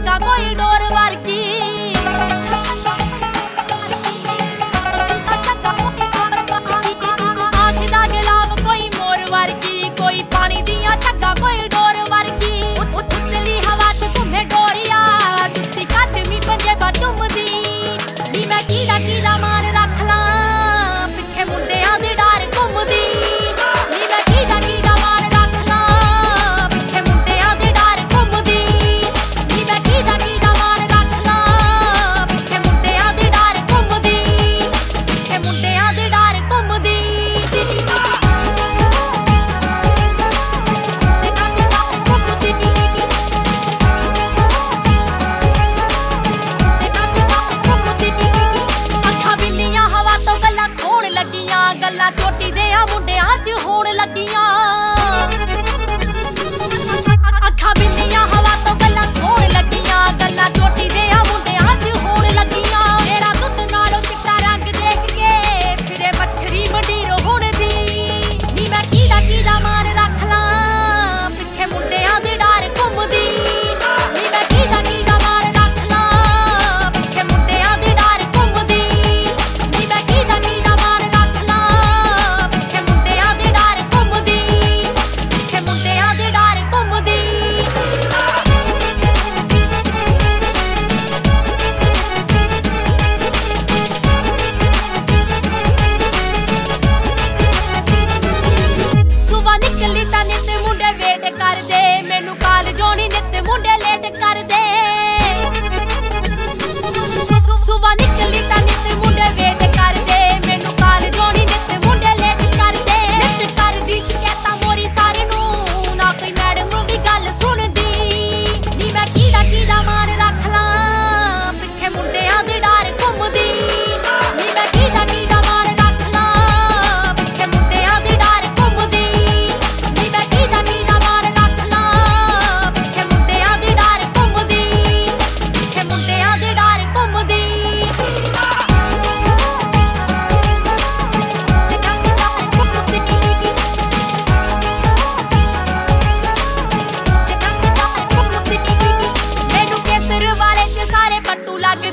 ਠੱਗਾ ਕੋਈ ਡੋਰ ਵਰਗੀ ਆਖ ਦਾ ਗੁਲਾਬ ਕੋਈ ਮੋਰ ਵਰਗੀ ਕੋਈ ਪਾਣੀ ਦੀਆਂ ਠੱਗਾ ਕੋਈ ਡੋਰ ਵਰਗੀ ਉਤਲੀ ਹਵਾ 'ਚ ਘੁੰਮੇ ਡੋਰੀਆ ਜੁੱਤੀ ਕੱਢ ਮੀ ਪੰਜੇ ਬਚੁੰਮਦੀ ਨੀ ਮੈਂ ਕੀਦਾ ਮਾਰ ਰੱਖ ਲਾਂ ਪਿੱਛੇ ਮੁੰਡਿਆਂ ਦੀ ਡਾਰ ਘੁੰਮਦੀ ਨੀ ਮੈਂ ਕੀਦਾ ਮਾਰ ਰੱਖ ਲਾਂ ਪਿੱਛੇ ਮੁੰਡਿਆਂ ਦੀ ਡਾਰ ਘੁੰਮਦੀ ਨੀ ਮੈਂ ਕੀਦਾ ਮਾਰ ਰੱਖ ਲਾਂ ਪਿੱਛੇ ਮੁੰਡਿਆਂ ਦੀ ਡਾਰ ਘੁੰਮਦੀ ਪਿੱਛੇ ਮੁੰਡਿਆਂ ਦੀ ਡਾਰ ਘੁੰਮਦੀ ਗੱਲਾਂ ਚੋਟੀ ਦੇ ਆ ਮੁੰਡਿਆਂ 'ਚ ਹੋਣ ਲੱਗੀਆਂ ਅੱਖਾਂ ਬਿੱਲੀਆਂ ਹਵਾ ਤੋਂ ਗੱਲਾਂ ਹੋਣ ਲੱਗੀਆਂ ਗੱਲਾਂ ਚੋਟੀ ਦੇ ਆ ਮੁੰਡਿਆਂ 'ਚ ਹੋਣ ਲੱਗੀਆਂ ਮੇਰਾ ਦੁੱਧ ਨਾਲੋਂ ਚਿੱਟਾ ਰੰਗ ਦੇਖ ਕੇ ਫਿਰੇ ਮੱਛਰੀ ਮੰਡੀਰ ਹੋਣ ਦੀ ਨੀ ਮੈਂ ਕੀਦਾ ਮਾਰ ਰੱਖ ਲਾਂ ਪਿੱਛੇ ਮੁੰਡਿਆਂ ਦੀ ਡਾਰ ਘੁੰਮਦੀ ਨੀ ਮੈਂ ਕੀਦਾ ਮਾਰ ਰੱਖ ਲਾਂ ਪਿੱਛੇ ਮੁੰਡਿਆਂ ਦੀ ਡਾਰ ਘੁੰਮਦੀ ਨੀ ਮੈਂ ਕੀਦਾ ਮਾਰ ਰੱਖ ਲਾਂ ਪਿੱਛੇ ਮੁੰਡਿਆਂ ਦੀ ਡਾਰ ਘੁੰਮਦੀ ਪਿੱਛੇ ਮੁੰਡਿਆਂ ਦੀ ਡਾਰ ਘੁੰਮਦੀ ਸੁਬਾ ਨਿਕਲੀ ਤਾਂ ਨਿੱਤ ਮੁੰਡੇ ਵੇਟ ਕਰਦੇ ਮੈਨੂੰ ਕਾਲਜੋਂ ਨੀ ਨਿੱਤ ਮੁੰਡੇ ਲੇਟ ਕਰਦੇ ਸੁਬਾ ਨਿਕਲੀ ਤਾਂ ਨਿੱਤ ਮੁੰਡੇ ਵੇਟ ਕਰਦੇ ਮੈਨੂੰ ਕਾਲਜੋਂ ਨੀ ਨਿੱਤ ਮੁੰਡੇ ਲੇਟ ਕਰਦੇ ਨਿੱਤ ਕਰਦੀ ਸ਼ਿਕਾਇਤਾਂ ਮੋਰੀ ਸਾਰੇ ਨੂੰ ਨਾ ਕੋਈ ਮੈਡਮ ਨੂੰ ਵੀ ਗੱਲ ਸੁਣਦੀ ਨੀ ਮੈਂ ਕੀਦਾ ਮਾਰ ਰੱਖ ਲਾਂ ਪਿੱਛੇ ਮੁੰਡਿਆਂ ਦੀ ਡਾਰ ਘੁੰਮਦੀ ਨੀ ਮੈਂ ਕੀਦਾ ਮਾਰ ਰੱਖ ਲਾਂ ਪਿੱਛੇ ਮੁੰਡਿਆਂ ਦੀ ਡਾਰ ਘੁੰਮਦੀ ਨੀ ਮੈਂ ਕੀਦਾ ਮਾਰ ਰੱਖ ਲਾਂ ਪਿੱਛੇ ਮੁੰਡਿਆਂ ਦੀ ਡਾਰ ਘੁੰਮਦੀ ਪਿੱਛੇ ਮੁੰਡਿਆਂ ਦੀ ਡਾਰ ਘੁੰਮਦੀ ਮੈਨੂੰ ਕੇਸਰ ਵਾਲੇ ਤੇ ਸਾਰੇ ਪੱਟੂ ਲੱਗਦੇ